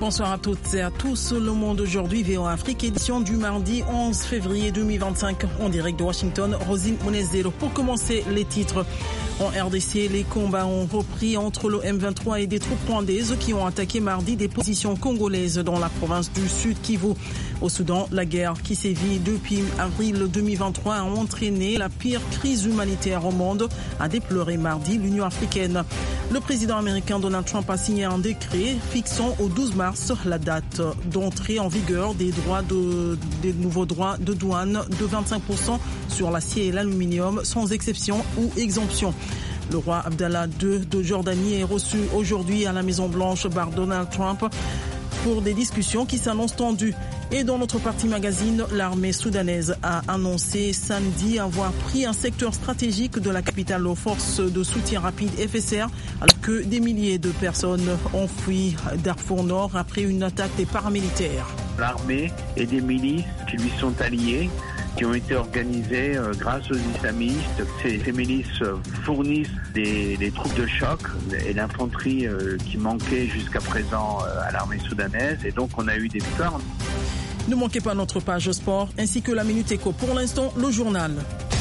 Bonsoir à toutes et à tous. Le Monde aujourd'hui, VOA Afrique, édition du mardi 11 février 2025. En direct de Washington, Rosine Monezero. Pour commencer, les titres. En RDC, les combats ont repris entre le M23 et des troupes rwandaises qui ont attaqué mardi des positions congolaises dans la province du Sud Kivu. Au Soudan, la guerre qui sévit depuis avril 2023 a entraîné la pire crise humanitaire au monde, a déploré mardi l'Union africaine. Le président américain Donald Trump a signé un décret fixant au 12 mars la date d'entrée en vigueur des nouveaux droits de douane de 25% sur l'acier et l'aluminium sans exception ou exemption. Le roi Abdallah II de Jordanie est reçu aujourd'hui à la Maison-Blanche par Donald Trump pour des discussions qui s'annoncent tendues. Et dans notre partie magazine, l'armée soudanaise a annoncé samedi avoir pris un secteur stratégique de la capitale aux forces de soutien rapide FSR, alors que des milliers de personnes ont fui Darfour Nord après une attaque des paramilitaires. L'armée et des milices qui lui sont alliées, qui ont été organisées grâce aux islamistes. Ces milices fournissent des troupes de choc et l'infanterie qui manquait jusqu'à présent à l'armée soudanaise. Et donc on a eu des victoires. Ne manquez pas notre page sport ainsi que la Minute Éco. Pour l'instant, le journal.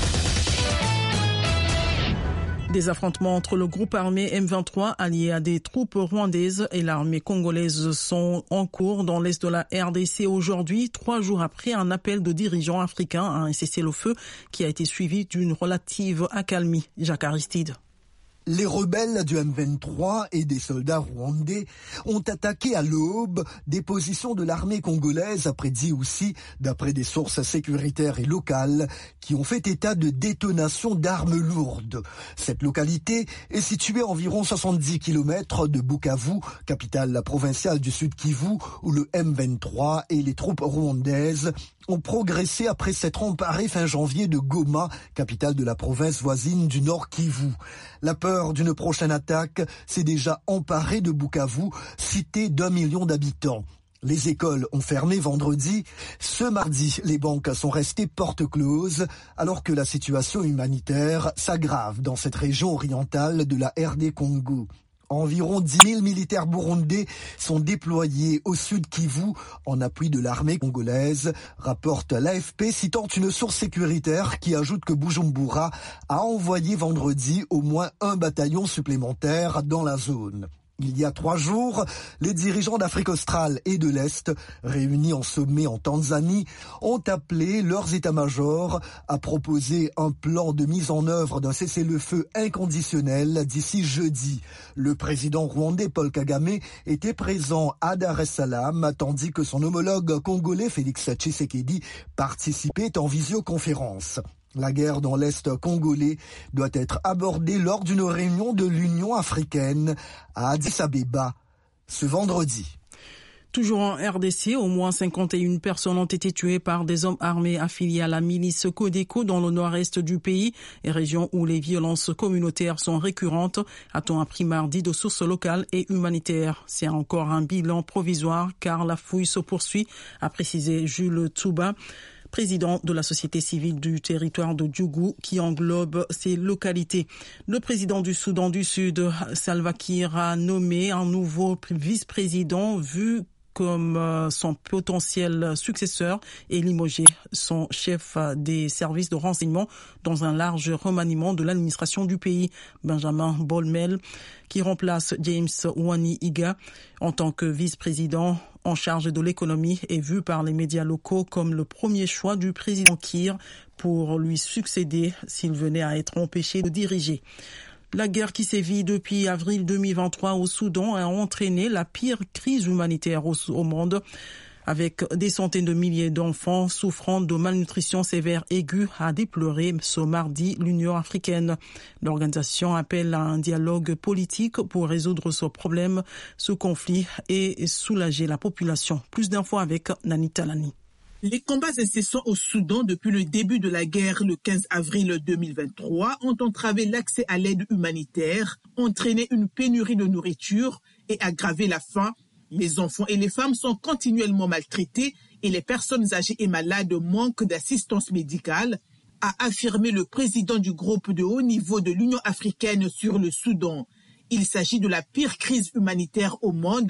Des affrontements entre le groupe armé M23 allié à des troupes rwandaises et l'armée congolaise sont en cours dans l'est de la RDC aujourd'hui, 3 jours après un appel de dirigeants africains à un cessez-le-feu qui a été suivi d'une relative accalmie. Jacques Aristide. Les rebelles du M23 et des soldats rwandais ont attaqué à l'aube des positions de l'armée congolaise, prédit aussi d'après des sources sécuritaires et locales qui ont fait état de détonation d'armes lourdes. Cette localité est située à environ 70 km de Bukavu, capitale provinciale du Sud Kivu, où le M23 et les troupes rwandaises ont progressé après s'être emparés fin janvier de Goma, capitale de la province voisine du Nord Kivu. La peur d'une prochaine attaque s'est déjà emparée de Bukavu, cité d'1 million d'habitants. Les écoles ont fermé vendredi. Ce mardi, les banques sont restées portes closes, alors que la situation humanitaire s'aggrave dans cette région orientale de la RD Congo. Environ 10 000 militaires burundais sont déployés au sud Kivu en appui de l'armée congolaise, rapporte l'AFP citant une source sécuritaire qui ajoute que Bujumbura a envoyé vendredi au moins un bataillon supplémentaire dans la zone. Il y a 3 jours, les dirigeants d'Afrique australe et de l'Est, réunis en sommet en Tanzanie, ont appelé leurs états-majors à proposer un plan de mise en œuvre d'un cessez-le-feu inconditionnel d'ici jeudi. Le président rwandais Paul Kagame était présent à Dar es Salaam, tandis que son homologue congolais Félix Tshisekedi participait en visioconférence. La guerre dans l'Est congolais doit être abordée lors d'une réunion de l'Union africaine à Addis Abeba ce vendredi. Toujours en RDC, au moins 51 personnes ont été tuées par des hommes armés affiliés à la milice Codeco dans le nord-est du pays, et région où les violences communautaires sont récurrentes, a-t-on appris mardi de sources locales et humanitaires. C'est encore un bilan provisoire car la fouille se poursuit, a précisé Jules Tsouba, président de la société civile du territoire de Djougou qui englobe ces localités. Le président du Soudan du Sud, Salva Kiir, a nommé un nouveau vice-président vu comme son potentiel successeur et limogé son chef des services de renseignement dans un large remaniement de l'administration du pays, Benjamin Bolmel, qui remplace James Wani Iga en tant que vice-président en charge de l'économie est vu par les médias locaux comme le premier choix du président Kiir pour lui succéder s'il venait à être empêché de diriger. La guerre qui sévit depuis avril 2023 au Soudan a entraîné la pire crise humanitaire au monde, avec des centaines de milliers d'enfants souffrant de malnutrition sévère aiguë, a déploré ce mardi l'Union africaine. L'organisation appelle à un dialogue politique pour résoudre ce problème, ce conflit et soulager la population. Plus d'infos avec Nani Talani. Les combats incessants au Soudan depuis le début de la guerre le 15 avril 2023 ont entravé l'accès à l'aide humanitaire, entraîné une pénurie de nourriture et aggravé la faim. Les enfants et les femmes sont continuellement maltraités et les personnes âgées et malades manquent d'assistance médicale, a affirmé le président du groupe de haut niveau de l'Union africaine sur le Soudan. Il s'agit de la pire crise humanitaire au monde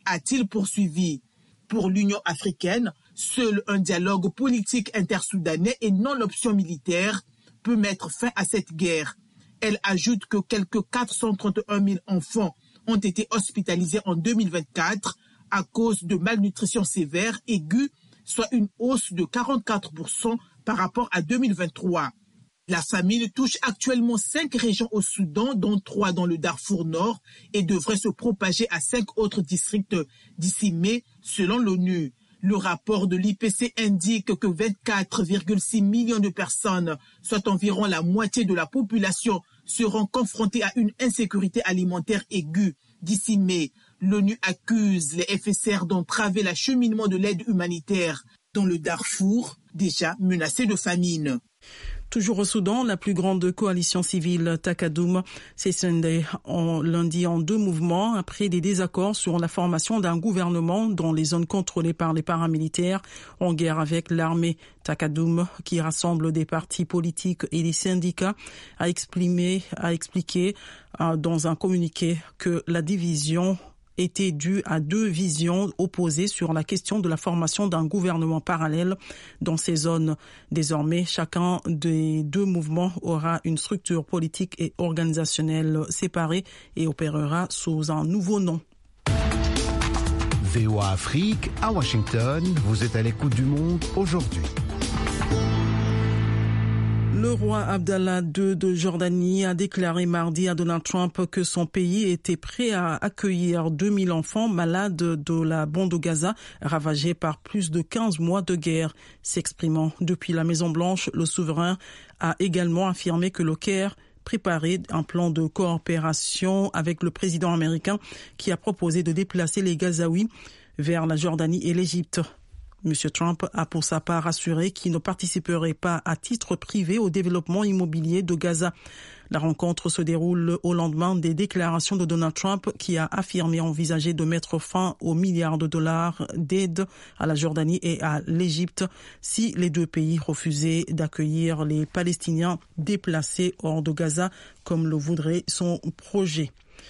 a-t-il poursuivi. Pour l'Union africaine, seul un dialogue politique intersoudanais et non l'option militaire peut mettre fin à cette guerre. Elle ajoute que quelques 431 000 enfants ont été hospitalisés en 2024 à cause de malnutrition sévère aiguë, soit une hausse de 44% par rapport à 2023. La famine touche actuellement 5 régions au Soudan, dont 3 dans le Darfour Nord, et devrait se propager à 5 autres districts d'ici mai, selon l'ONU. Le rapport de l'IPC indique que 24,6 millions de personnes, soit environ la moitié de la population, seront confrontées à une insécurité alimentaire aiguë d'ici mai. L'ONU accuse les FSR d'entraver l'acheminement de l'aide humanitaire dans le Darfour, déjà menacé de famine. Toujours au Soudan, la plus grande coalition civile Takadoum s'est scindée lundi en 2 mouvements après des désaccords sur la formation d'un gouvernement dans les zones contrôlées par les paramilitaires en guerre avec l'armée. Takadoum, qui rassemble des partis politiques et des syndicats, a expliqué dans un communiqué que la division était due à 2 visions opposées sur la question de la formation d'un gouvernement parallèle dans ces zones. Désormais, chacun des 2 mouvements aura une structure politique et organisationnelle séparée et opérera sous un nouveau nom. VOA Afrique, à Washington, vous êtes à l'écoute du monde aujourd'hui. Le roi Abdallah II de Jordanie a déclaré mardi à Donald Trump que son pays était prêt à accueillir 2000 enfants malades de la bande de Gaza, ravagée par plus de 15 mois de guerre. S'exprimant depuis la Maison-Blanche, le souverain a également affirmé que le Caire préparait un plan de coopération avec le président américain qui a proposé de déplacer les Gazaouis vers la Jordanie et l'Égypte. M. Trump a pour sa part assuré qu'il ne participerait pas à titre privé au développement immobilier de Gaza. La rencontre se déroule au lendemain des déclarations de Donald Trump qui a affirmé envisager de mettre fin aux milliards de dollars d'aide à la Jordanie et à l'Égypte si les 2 pays refusaient d'accueillir les Palestiniens déplacés hors de Gaza comme le voudrait son projet.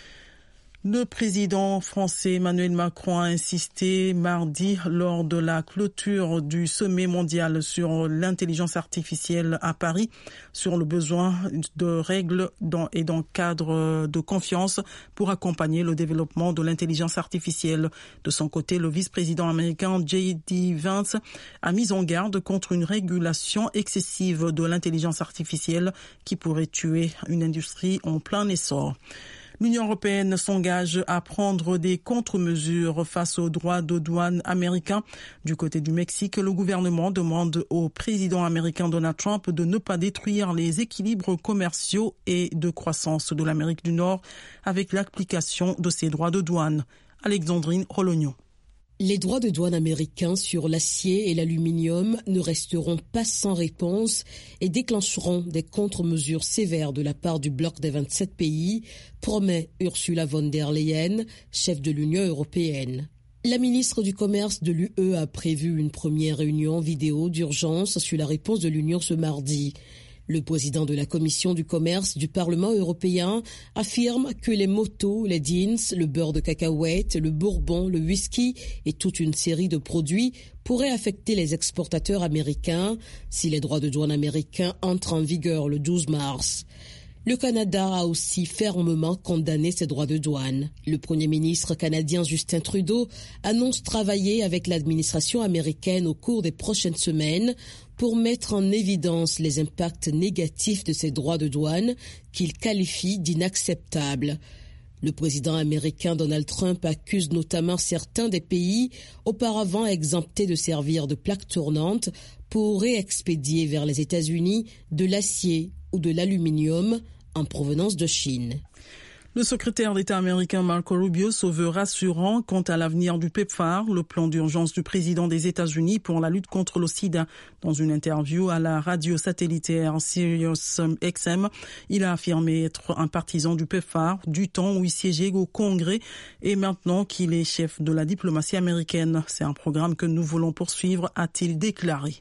Le président français Emmanuel Macron a insisté mardi lors de la clôture du sommet mondial sur l'intelligence artificielle à Paris sur le besoin de règles et d'un cadre de confiance pour accompagner le développement de l'intelligence artificielle. De son côté, le vice-président américain J.D. Vance a mis en garde contre une régulation excessive de l'intelligence artificielle qui pourrait tuer une industrie en plein essor. L'Union européenne s'engage à prendre des contre-mesures face aux droits de douane américains. Du côté du Mexique, le gouvernement demande au président américain Donald Trump de ne pas détruire les équilibres commerciaux et de croissance de l'Amérique du Nord avec l'application de ces droits de douane. Alexandrine Rolognon. Les droits de douane américains sur l'acier et l'aluminium ne resteront pas sans réponse et déclencheront des contre-mesures sévères de la part du bloc des 27 pays, promet Ursula von der Leyen, chef de l'Union européenne. La ministre du Commerce de l'UE a prévu une première réunion vidéo d'urgence sur la réponse de l'Union ce mardi. Le président de la Commission du commerce du Parlement européen affirme que les motos, les jeans, le beurre de cacahuète, le bourbon, le whisky et toute une série de produits pourraient affecter les exportateurs américains si les droits de douane américains entrent en vigueur le 12 mars. Le Canada a aussi fermement condamné ces droits de douane. Le Premier ministre canadien Justin Trudeau annonce travailler avec l'administration américaine au cours des prochaines semaines pour mettre en évidence les impacts négatifs de ces droits de douane qu'il qualifie d'inacceptables. Le président américain Donald Trump accuse notamment certains des pays auparavant exemptés de servir de plaque tournante pour réexpédier vers les États-Unis de l'acier ou de l'aluminium en provenance de Chine. Le secrétaire d'État américain Marco Rubio se veut rassurant quant à l'avenir du PEPFAR, le plan d'urgence du président des États-Unis pour la lutte contre le sida. Dans une interview à la radio satellitaire SiriusXM, il a affirmé être un partisan du PEPFAR du temps où il siégeait au Congrès et maintenant qu'il est chef de la diplomatie américaine. C'est un programme que nous voulons poursuivre, a-t-il déclaré.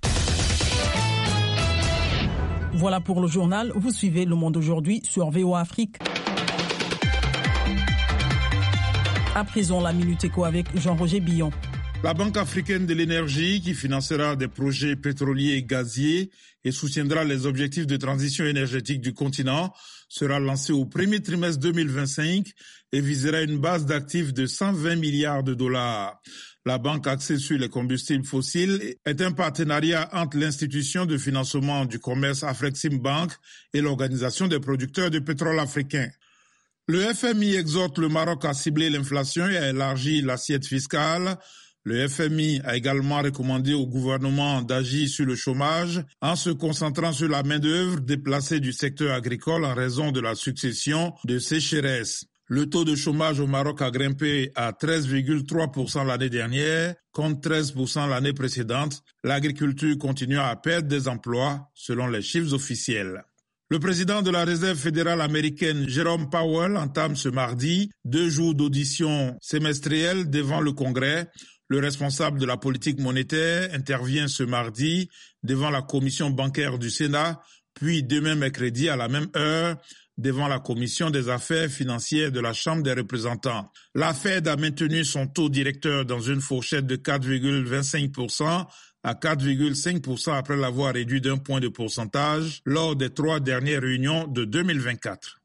Voilà pour le journal. Vous suivez Le Monde aujourd'hui sur VOA Afrique. À présent, la Minute Éco avec Jean-Roger Billon. La Banque africaine de l'énergie, qui financera des projets pétroliers et gaziers et soutiendra les objectifs de transition énergétique du continent, sera lancée au premier trimestre 2025 et visera une base d'actifs de 120 milliards de dollars. La banque axée sur les combustibles fossiles est un partenariat entre l'institution de financement du commerce Afreximbank et l'Organisation des producteurs de pétrole africains. Le FMI exhorte le Maroc à cibler l'inflation et à élargir l'assiette fiscale. Le FMI a également recommandé au gouvernement d'agir sur le chômage en se concentrant sur la main-d'œuvre déplacée du secteur agricole en raison de la succession de sécheresses. Le taux de chômage au Maroc a grimpé à 13,3% l'année dernière, contre 13% l'année précédente. L'agriculture continue à perdre des emplois, selon les chiffres officiels. Le président de la Réserve fédérale américaine, Jerome Powell, entame ce mardi 2 jours d'audition semestrielle devant le Congrès. Le responsable de la politique monétaire intervient ce mardi devant la commission bancaire du Sénat, puis demain mercredi à la même heure devant la commission des affaires financières de la Chambre des représentants. La Fed a maintenu son taux directeur dans une fourchette de 4,25% à 4,5% après l'avoir réduit d'1 point de pourcentage lors des 3 dernières réunions de 2024.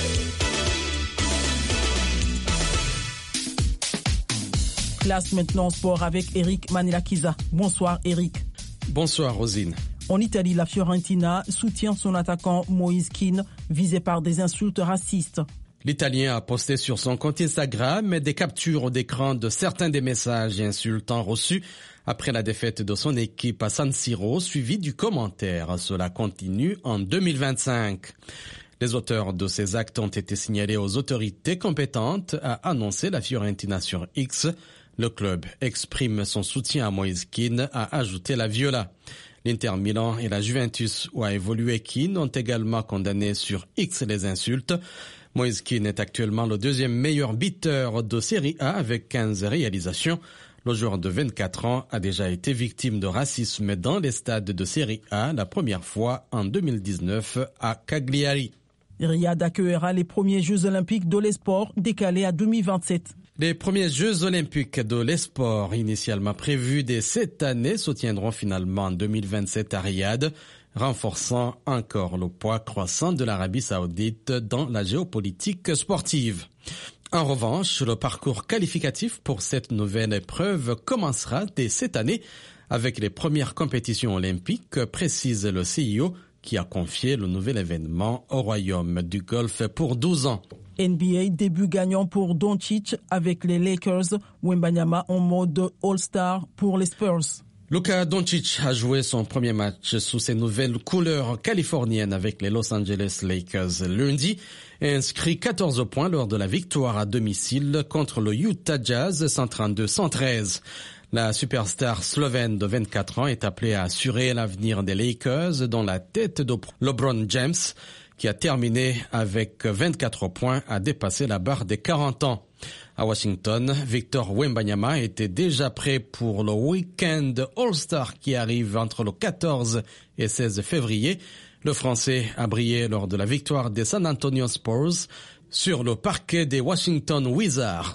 Place maintenant sport avec Eric Manilakiza. Bonsoir Eric. Bonsoir Rosine. En Italie, la Fiorentina soutient son attaquant Moïse Kean, visé par des insultes racistes. L'Italien a posté sur son compte Instagram des captures d'écran de certains des messages insultants reçus après la défaite de son équipe à San Siro, suivi du commentaire. Cela continue en 2025. Les auteurs de ces actes ont été signalés aux autorités compétentes, a annoncé la Fiorentina sur X. Le club exprime son soutien à Moïse Kean, a ajouté la Viola. L'Inter Milan et la Juventus, où a évolué Kean, ont également condamné sur X les insultes. Moïse Kean est actuellement le 2e meilleur buteur de Serie A avec 15 réalisations. Le joueur de 24 ans a déjà été victime de racisme dans les stades de Serie A, la première fois en 2019 à Cagliari. Riyad accueillera les premiers Jeux olympiques de l'esport décalés à 2027. Les premiers Jeux olympiques de l'esport initialement prévus dès cette année se tiendront finalement en 2027 à Riyad, renforçant encore le poids croissant de l'Arabie saoudite dans la géopolitique sportive. En revanche, le parcours qualificatif pour cette nouvelle épreuve commencera dès cette année avec les premières compétitions olympiques, précise le CIO, qui a confié le nouvel événement au Royaume du Golfe pour 12 ans. NBA, début gagnant pour Doncic avec les Lakers, Wembanyama en mode All-Star pour les Spurs. Luka Doncic a joué son premier match sous ses nouvelles couleurs californiennes avec les Los Angeles Lakers lundi et inscrit 14 points lors de la victoire à domicile contre le Utah Jazz 132-113. La superstar slovène de 24 ans est appelée à assurer l'avenir des Lakers dans la tête de LeBron James, qui a terminé avec 24 points à dépasser la barre des 40 ans. À Washington, Victor Wembanyama était déjà prêt pour le week-end All-Star qui arrive entre le 14 et 16 février. Le Français a brillé lors de la victoire des San Antonio Spurs sur le parquet des Washington Wizards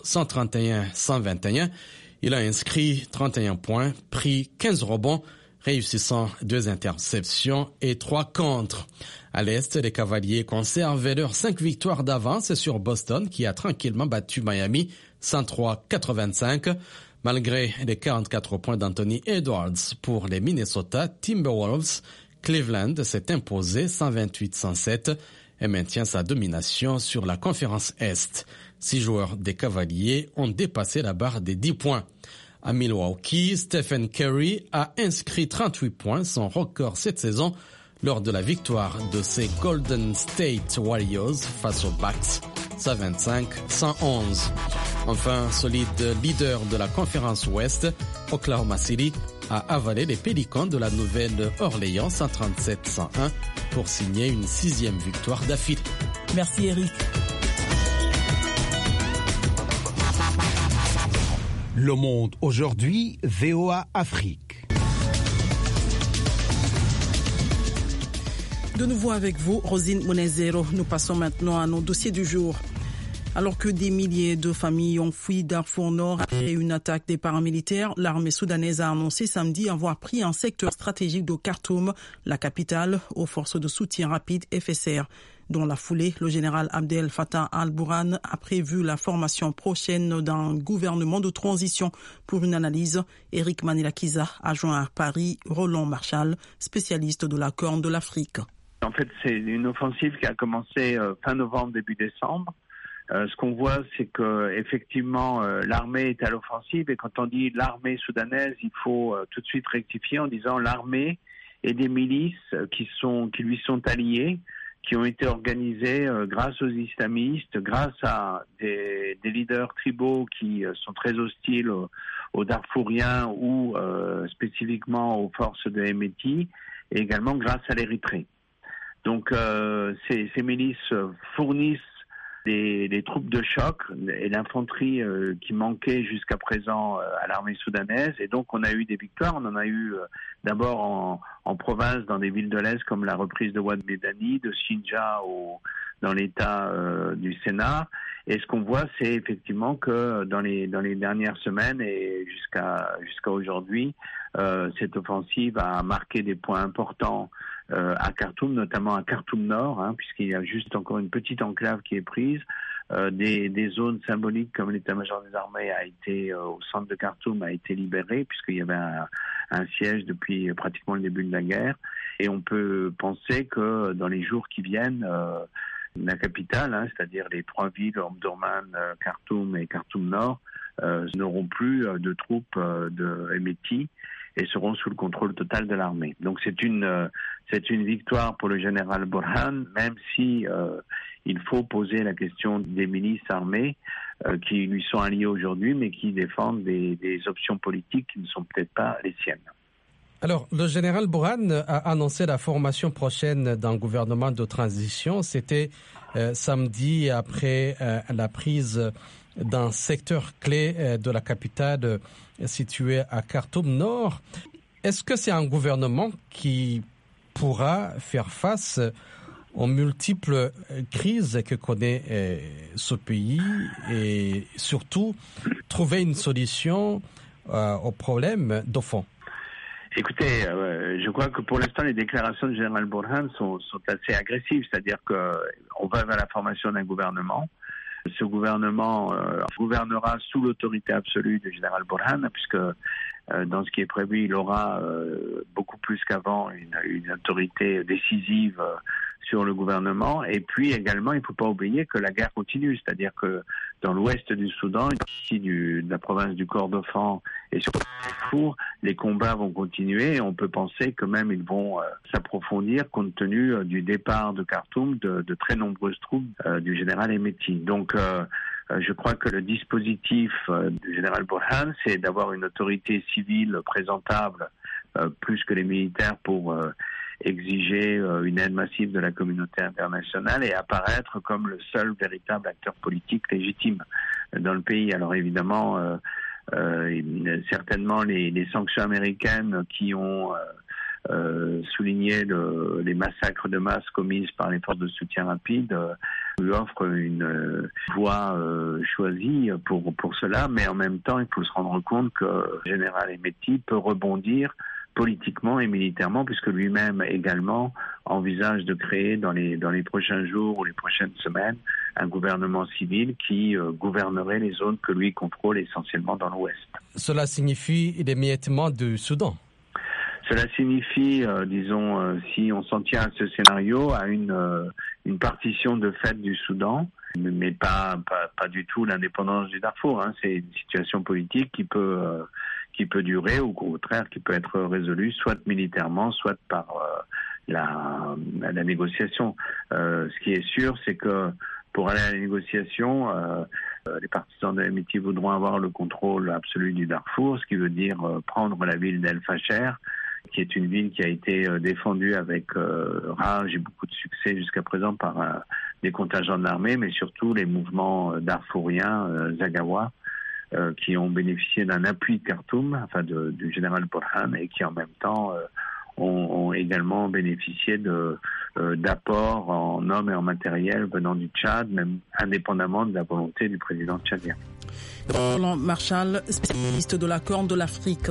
131-121. Il a inscrit 31 points, pris 15 rebonds, réussissant 2 interceptions et 3 contres. À l'Est, les Cavaliers conservent leurs 5 victoires d'avance sur Boston qui a tranquillement battu Miami 103-85. Malgré les 44 points d'Anthony Edwards pour les Minnesota Timberwolves, Cleveland s'est imposé 128-107 et maintient sa domination sur la conférence Est. 6 joueurs des Cavaliers ont dépassé la barre des 10 points. À Milwaukee, Stephen Curry a inscrit 38 points, son record cette saison, lors de la victoire de ses Golden State Warriors face aux Bucks, 125-111. Enfin, solide leader de la conférence Ouest, Oklahoma City a avalé les Pélicans de la Nouvelle-Orléans 137-101 pour signer une 6e victoire d'affilée. Merci Eric. Le Monde aujourd'hui, VOA Afrique. De nouveau avec vous, Rosine Monezero. Nous passons maintenant à nos dossiers du jour. Alors que des milliers de familles ont fui Darfour Nord après une attaque des paramilitaires, l'armée soudanaise a annoncé samedi avoir pris un secteur stratégique de Khartoum, la capitale, aux forces de soutien rapide FSR. Dans la foulée, le général Abdel Fattah al-Burhan a prévu la formation prochaine d'un gouvernement de transition. Pour une analyse, Eric Manilakiza a joint à Paris Roland Marshall, spécialiste de la Corne de l'Afrique. En fait, c'est une offensive qui a commencé fin novembre, début décembre. Ce qu'on voit, c'est que effectivement l'armée est à l'offensive, et quand on dit l'armée soudanaise, il faut tout de suite rectifier en disant l'armée et des milices qui lui sont alliées, qui ont été organisées grâce aux islamistes, grâce à des leaders tribaux qui sont très hostiles aux Darfouriens ou spécifiquement aux forces de Hemeti, et également grâce à l'Érythrée. Donc ces milices fournissent des troupes de choc et l'infanterie qui manquait jusqu'à présent à l'armée soudanaise, et donc on a eu des victoires. On en a eu d'abord en province, dans des villes de l'Est comme la reprise de Wad Medani, de Sinja dans l'état du Sénat. Et ce qu'on voit, c'est effectivement que dans les dernières semaines et jusqu'à aujourd'hui, cette offensive a marqué des points importants à Khartoum, notamment à Khartoum Nord, puisqu'il y a juste encore une petite enclave qui est prise. Des zones symboliques comme l'état-major des armées au centre de Khartoum a été libéré, puisqu'il y avait un siège depuis pratiquement le début de la guerre. Et on peut penser que dans les jours qui viennent, la capitale, c'est-à-dire les trois villes, Omdurman, Khartoum et Khartoum Nord, n'auront plus de troupes de Hemeti et seront sous le contrôle total de l'armée. Donc c'est une victoire pour le général Burhan, même si il faut poser la question des milices armées qui lui sont alliées aujourd'hui, mais qui défendent des options politiques qui ne sont peut-être pas les siennes. Alors, le général Burhan a annoncé la formation prochaine d'un gouvernement de transition. C'était samedi après la prise d'un secteur clé de la capitale située à Khartoum Nord. Est-ce que c'est un gouvernement qui pourra faire face aux multiples crises que connaît ce pays et surtout trouver une solution aux problèmes de fond? Écoutez, je crois que pour l'instant, les déclarations du général Burhan sont assez agressives, c'est-à-dire qu'on va vers la formation d'un gouvernement. Ce gouvernement gouvernera sous l'autorité absolue du général Burhan, puisque dans ce qui est prévu, il aura beaucoup plus qu'avant une autorité décisive sur le gouvernement. Et puis également, il ne faut pas oublier que la guerre continue, c'est-à-dire que dans l'ouest du Soudan, une partie de la province du Kordofan et sur Darfour, les combats vont continuer, et on peut penser que même ils vont s'approfondir compte tenu du départ de Khartoum de très nombreuses troupes du général Hemeti. Donc je crois que le dispositif du général Burhan, c'est d'avoir une autorité civile présentable plus que les militaires pour exiger une aide massive de la communauté internationale et apparaître comme le seul véritable acteur politique légitime dans le pays. Alors évidemment, certainement les sanctions américaines qui ont souligné les massacres de masse commises par les forces de soutien rapide lui offrent une voie choisie pour cela, mais en même temps il faut se rendre compte que le général Hemeti peut rebondir politiquement et militairement, puisque lui-même également envisage de créer dans les prochains jours ou les prochaines semaines un gouvernement civil qui gouvernerait les zones que lui contrôle essentiellement dans l'ouest. Cela signifie l'émiettement du Soudan? Cela signifie, si on s'en tient à ce scénario, à une partition de fait du Soudan, mais pas du tout l'indépendance du Darfour. C'est une situation politique qui peut durer, ou au contraire qui peut être résolue soit militairement, soit par la négociation. Ce qui est sûr, c'est que pour aller à la négociation, les partisans de Hemeti voudront avoir le contrôle absolu du Darfour, ce qui veut dire prendre la ville d'El Fasher, qui est une ville qui a été défendue avec rage et beaucoup de succès jusqu'à présent par des contingents de l'armée, mais surtout les mouvements darfouriens, Zagawa, qui ont bénéficié d'un appui de Khartoum, du général Burhan, et qui en même temps ont également bénéficié d'apports en hommes et en matériel venant du Tchad, même indépendamment de la volonté du président tchadien. Roland Marshall, spécialiste de la Corne de l'Afrique.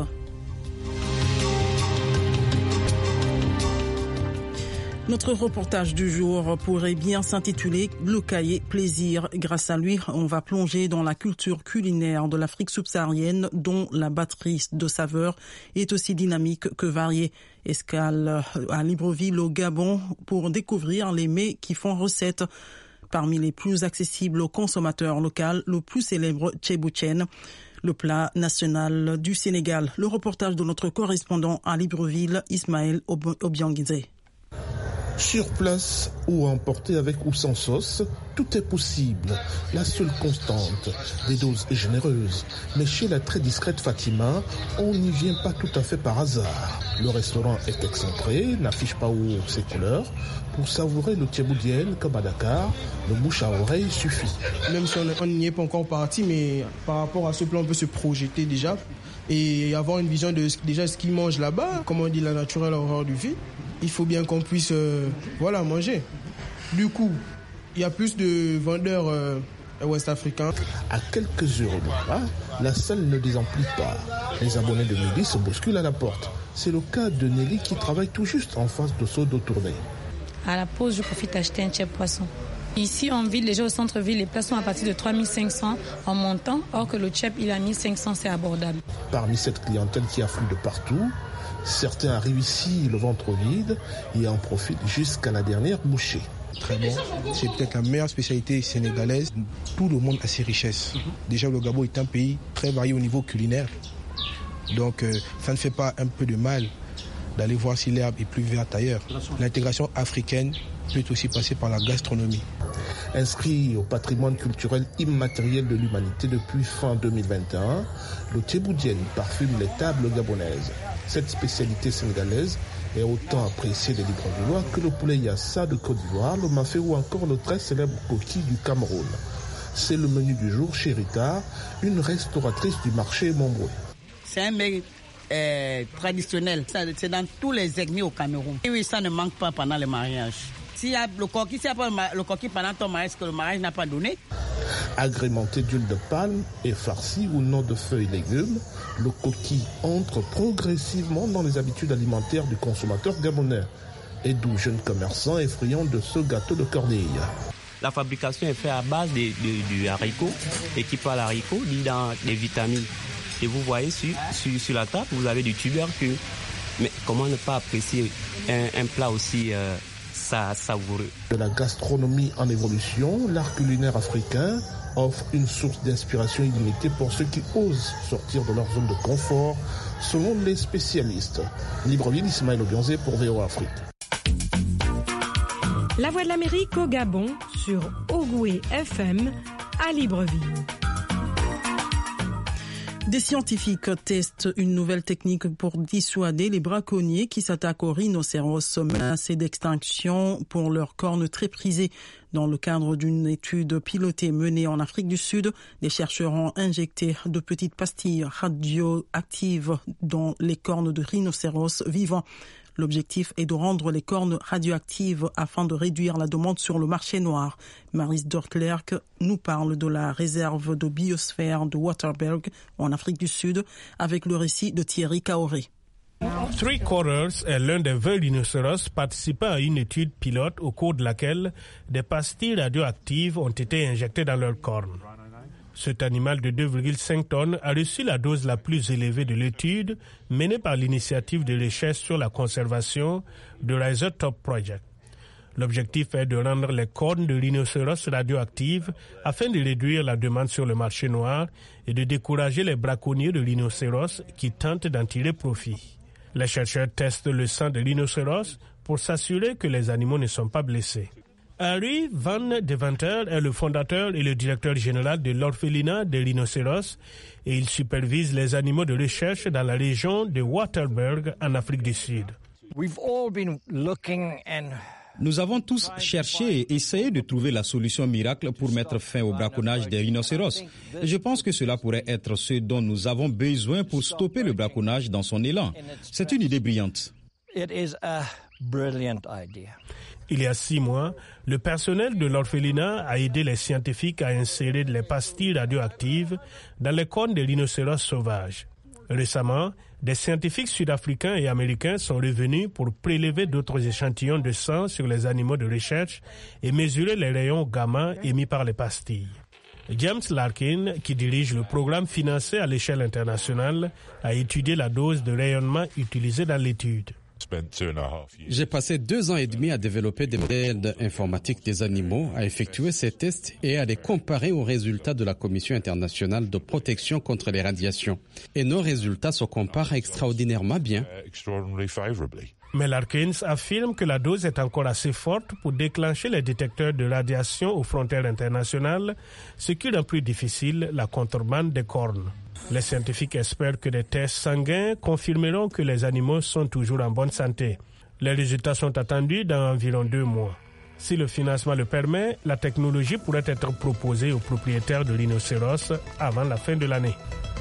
Notre reportage du jour pourrait bien s'intituler « Le cahier plaisir ». Grâce à lui, on va plonger dans la culture culinaire de l'Afrique subsaharienne dont la batterie de saveurs est aussi dynamique que variée. Escale à Libreville au Gabon pour découvrir les mets qui font recette. Parmi les plus accessibles aux consommateurs locaux, le plus célèbre Tchébouchen, le plat national du Sénégal. Le reportage de notre correspondant à Libreville, Ismaël Obiangizé. Sur place ou emporté avec ou sans sauce, tout est possible. La seule constante, des doses généreuses. Mais chez la très discrète Fatima, on n'y vient pas tout à fait par hasard. Le restaurant est excentré, n'affiche pas haut ses couleurs. Pour savourer le tchéboudienne comme à Dakar, le bouche à oreille suffit. Même si on n'y est pas encore parti, mais par rapport à ce plan, on peut se projeter déjà et avoir une vision de déjà ce qu'ils mangent là-bas. Comme on dit, la naturelle horreur du vide. Il faut bien qu'on puisse manger. Du coup, il y a plus de vendeurs ouest-africains. À quelques heures de là, la salle ne désemplit pas. Les abonnés de midi se bousculent à la porte. C'est le cas de Nelly qui travaille tout juste en face de Sodo Tournée. À la pause, je profite d'acheter un tchèp poisson. Ici, en ville, déjà au centre-ville, les plats sont à partir de 3500 en montant, or que le tchèp, il a 1500, c'est abordable. Parmi cette clientèle qui afflue de partout, certains arrivent ici le ventre vide et en profitent jusqu'à la dernière bouchée. Très bon. C'est peut-être la meilleure spécialité sénégalaise. Tout le monde a ses richesses. Déjà, le Gabon est un pays très varié au niveau culinaire. Donc, ça ne fait pas un peu de mal d'aller voir si l'herbe est plus verte ailleurs. L'intégration africaine peut aussi passer par la gastronomie. Inscrit au patrimoine culturel immatériel de l'humanité depuis fin 2021, le tchéboudienne parfume les tables gabonaises. Cette spécialité sénégalaise est autant appréciée des Librevillerois que le poulet yassa de Côte d'Ivoire, le mafé ou encore le très célèbre coquille du Cameroun. C'est le menu du jour chez Rita, une restauratrice du marché Montbrouille. C'est un mets traditionnel. C'est dans tous les ethnies au Cameroun. Et oui, ça ne manque pas pendant le mariage. S'il y a le coquille, le coquille pendant ton mariage, que le mariage n'a pas donné. Agrémenté d'huile de palme et farci ou non de feuilles et légumes, le coquille entre progressivement dans les habitudes alimentaires du consommateur gabonais. Et d'où jeunes commerçants et friands de ce gâteau de cornille. La fabrication est faite à base du haricot, et qui parle haricot dit dans les vitamines. Et vous voyez sur la table, vous avez du tubercule. Mais comment ne pas apprécier un plat aussi savoureux? De la gastronomie en évolution, l'art culinaire africain offre une source d'inspiration illimitée pour ceux qui osent sortir de leur zone de confort, selon les spécialistes. Libreville, Ismaël Obianzé pour VOA Afrique. La Voix de l'Amérique au Gabon sur Ogoué FM à Libreville. Des scientifiques testent une nouvelle technique pour dissuader les braconniers qui s'attaquent aux rhinocéros menacés d'extinction pour leurs cornes très prisées. Dans le cadre d'une étude pilotée menée en Afrique du Sud, des chercheurs ont injecté de petites pastilles radioactives dans les cornes de rhinocéros vivants. L'objectif est de rendre les cornes radioactives afin de réduire la demande sur le marché noir. Maris Dortlerk nous parle de la réserve de biosphère de Waterberg en Afrique du Sud avec le récit de Thierry Kaoré. Three Quarters est l'un des 20 rhinocéros participant à une étude pilote au cours de laquelle des pastilles radioactives ont été injectées dans leurs cornes. Cet animal de 2,5 tonnes a reçu la dose la plus élevée de l'étude menée par l'initiative de recherche sur la conservation de Rhizotop Project. L'objectif est de rendre les cornes de rhinocéros radioactives afin de réduire la demande sur le marché noir et de décourager les braconniers de rhinocéros qui tentent d'en tirer profit. Les chercheurs testent le sang de rhinocéros pour s'assurer que les animaux ne sont pas blessés. Harry Van Deventer est le fondateur et le directeur général de l'orphelinat des rhinocéros et il supervise les animaux de recherche dans la région de Waterberg en Afrique du Sud. Nous avons tous cherché et essayé de trouver la solution miracle pour mettre fin au braconnage des rhinocéros. Et je pense que cela pourrait être ce dont nous avons besoin pour stopper le braconnage dans son élan. C'est une idée brillante. Il y a 6 mois, le personnel de l'orphelinat a aidé les scientifiques à insérer les pastilles radioactives dans les cornes des rhinocéros sauvages. Récemment, des scientifiques sud-africains et américains sont revenus pour prélever d'autres échantillons de sang sur les animaux de recherche et mesurer les rayons gamma émis par les pastilles. James Larkin, qui dirige le programme financé à l'échelle internationale, a étudié la dose de rayonnement utilisée dans l'étude. J'ai passé 2 ans et demi à développer des modèles informatiques des animaux, à effectuer ces tests et à les comparer aux résultats de la Commission internationale de protection contre les radiations. Et nos résultats se comparent extraordinairement bien. Mais Larkins affirme que la dose est encore assez forte pour déclencher les détecteurs de radiation aux frontières internationales, ce qui rend plus difficile la contrebande des cornes. Les scientifiques espèrent que des tests sanguins confirmeront que les animaux sont toujours en bonne santé. Les résultats sont attendus dans environ 2 mois. Si le financement le permet, la technologie pourrait être proposée aux propriétaires de rhinocéros avant la fin de l'année.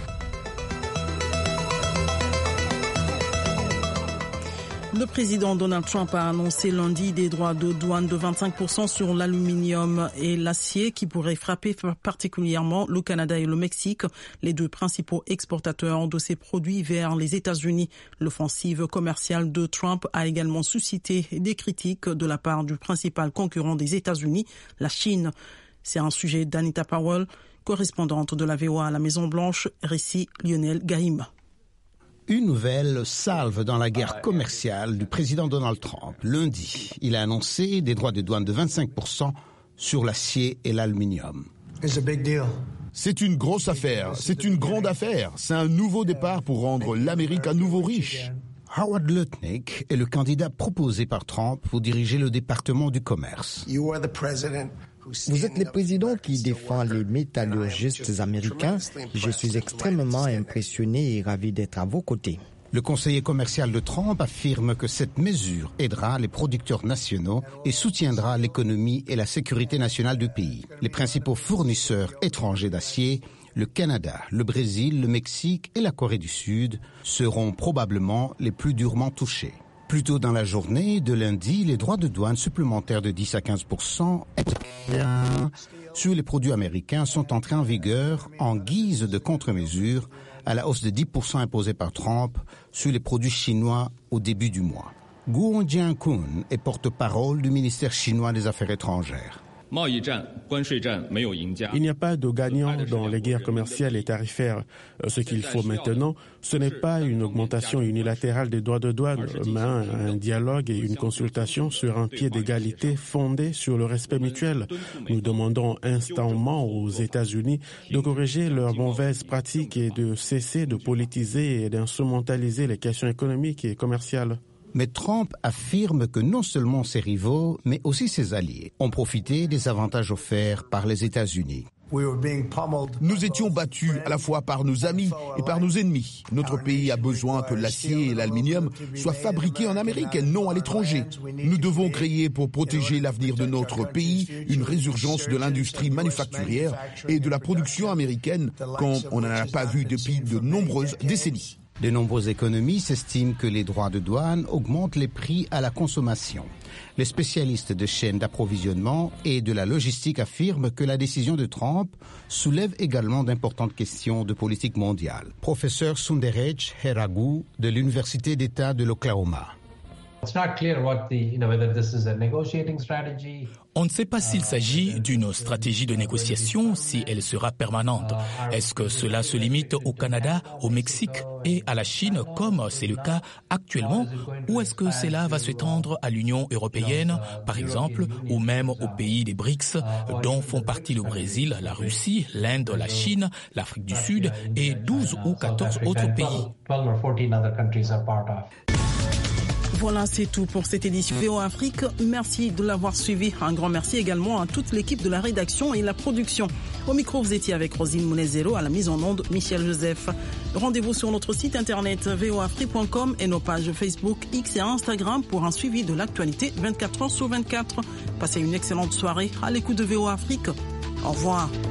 Le président Donald Trump a annoncé lundi des droits de douane de 25% sur l'aluminium et l'acier qui pourraient frapper particulièrement le Canada et le Mexique, les 2 principaux exportateurs de ces produits vers les États-Unis. L'offensive commerciale de Trump a également suscité des critiques de la part du principal concurrent des États-Unis, la Chine. C'est un sujet d'Anita Powell, correspondante de la VOA à la Maison-Blanche, récit Lionel Gaïm. Une nouvelle salve dans la guerre commerciale du président Donald Trump. Lundi, il a annoncé des droits de douane de 25% sur l'acier et l'aluminium. C'est une grosse affaire, c'est une grande affaire. C'est un nouveau départ pour rendre l'Amérique à nouveau riche. Howard Lutnick est le candidat proposé par Trump pour diriger le département du commerce. Vous êtes le président qui défend les métallurgistes américains. Je suis extrêmement impressionné et ravi d'être à vos côtés. Le conseiller commercial de Trump affirme que cette mesure aidera les producteurs nationaux et soutiendra l'économie et la sécurité nationale du pays. Les principaux fournisseurs étrangers d'acier, le Canada, le Brésil, le Mexique et la Corée du Sud, seront probablement les plus durement touchés. Plus tôt dans la journée de lundi, les droits de douane supplémentaires de 10 à 15% sur les produits américains sont entrés en vigueur en guise de contre-mesure à la hausse de 10% imposée par Trump sur les produits chinois au début du mois. Guo Jiankun est porte-parole du ministère chinois des Affaires étrangères. Il n'y a pas de gagnant dans les guerres commerciales et tarifaires. Ce qu'il faut maintenant, ce n'est pas une augmentation unilatérale des droits de douane, mais un dialogue et une consultation sur un pied d'égalité fondé sur le respect mutuel. Nous demandons instamment aux États-Unis de corriger leurs mauvaises pratiques et de cesser de politiser et d'instrumentaliser les questions économiques et commerciales. Mais Trump affirme que non seulement ses rivaux, mais aussi ses alliés ont profité des avantages offerts par les États-Unis. Nous étions battus à la fois par nos amis et par nos ennemis. Notre pays a besoin que l'acier et l'aluminium soient fabriqués en Amérique et non à l'étranger. Nous devons créer pour protéger l'avenir de notre pays une résurgence de l'industrie manufacturière et de la production américaine comme on n'en a pas vu depuis de nombreuses décennies. De nombreux économistes estiment que les droits de douane augmentent les prix à la consommation. Les spécialistes de chaînes d'approvisionnement et de la logistique affirment que la décision de Trump soulève également d'importantes questions de politique mondiale. Professeur Sunderej Heragu de l'Université d'État de l'Oklahoma. On ne sait pas s'il s'agit d'une stratégie de négociation, si elle sera permanente. Est-ce que cela se limite au Canada, au Mexique et à la Chine, comme c'est le cas actuellement, ou est-ce que cela va s'étendre à l'Union européenne, par exemple, ou même aux pays des BRICS, dont font partie le Brésil, la Russie, l'Inde, la Chine, l'Afrique du Sud et 12 ou 14 autres pays. Voilà, c'est tout pour cette édition VOA Afrique. Merci de l'avoir suivi. Un grand merci également à toute l'équipe de la rédaction et la production. Au micro, vous étiez avec Rosine Mounezero, à la mise en onde, Michel Joseph. Rendez-vous sur notre site internet voafrique.com et nos pages Facebook, X et Instagram pour un suivi de l'actualité 24 heures sur 24. Passez une excellente soirée à l'écoute de VOA Afrique. Au revoir.